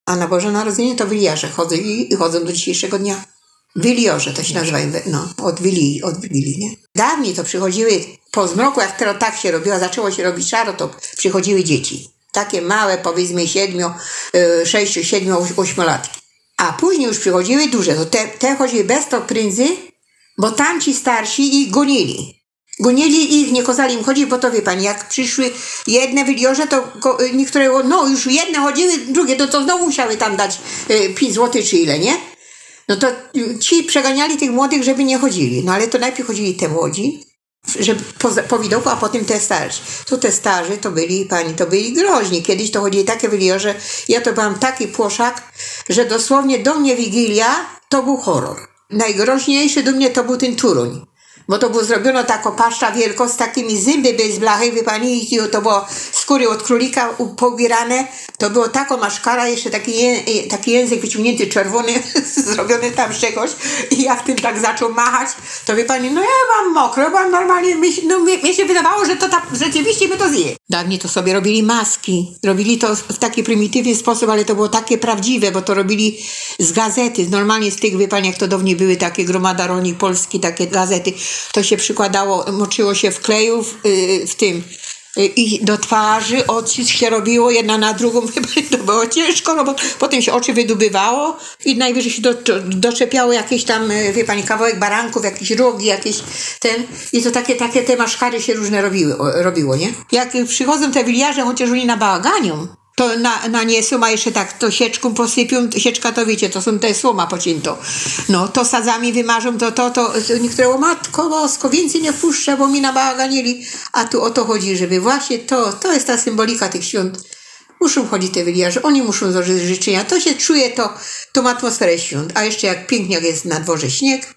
A na Boże Narodzenie to wiliarze chodzą i chodzą do dzisiejszego dnia. Wiliorze to się nazywa, no, od Wili, nie? Dawniej to przychodziły, po zmroku, jak teraz tak się robiło, zaczęło się robić szaro, to przychodziły dzieci. Takie małe, powiedzmy 6, 7, 8 lat. A później już przychodziły duże, to te chodziły bez prędzy, bo tamci starsi ich gonili. Gonili ich, nie kazali im chodzić, bo to wie pani, jak przyszły jedne wiliorze, to niektóre, no już jedne chodziły, drugie, to znowu musiały tam dać 5 zł czy ile, nie? No to ci przeganiali tych młodych, żeby nie chodzili. No ale to najpierw chodzili te młodzi, żeby po widoku, a potem te starsi. To te starzy to byli groźni. Kiedyś to chodzili takie wiliorze, ja to byłam taki płoszak, że dosłownie do mnie Wigilia to był horror. Najgroźniejszy do mnie to był ten Turoń. Bo to było zrobiono taką paszcza wielko, z takimi zęby bez blachy, wie pani, i to było skóry od królika poubierane. To było taką maszkara, jeszcze taki język wyciągnięty czerwony, zrobiony tam z czegoś. I jak tym tak zaczął machać, to wie pani, no ja mam mokro, bo normalnie mi się wydawało, że to rzeczywiście by to zje. Dawniej to sobie robili maski. Robili to w taki prymitywny sposób, ale to było takie prawdziwe, bo to robili z gazety. Normalnie z tych, wie pani, jak to dawniej były takie Gromada Rolnik Polski, takie gazety. To się przykładało, moczyło się w kleju w tym i do twarzy, odcisk się robiło jedna na drugą, to było ciężko, no bo potem się oczy wydobywało i najwyżej się doczepiało jakieś tam, wie pani, kawałek baranków, jakieś rogi, jakieś i to takie te maszkary się różne robiło, nie? Jak przychodzą te wiliarze, chociaż oni nabałaganią, to naniesą, a jeszcze tak to sieczką posypią, sieczka to wiecie, to są te słoma pocięto. No, to sadzami wymarzą, to niektóre, o matko bosko, więcej nie wpuszczę, bo mi nabałaganili. A tu o to chodzi, żeby właśnie to jest ta symbolika tych świąt. Muszą chodzić te wiliarze, oni muszą złożyć życzenia, to się czuje tą atmosferę świąt. A jeszcze jak pięknie jest na dworze śnieg,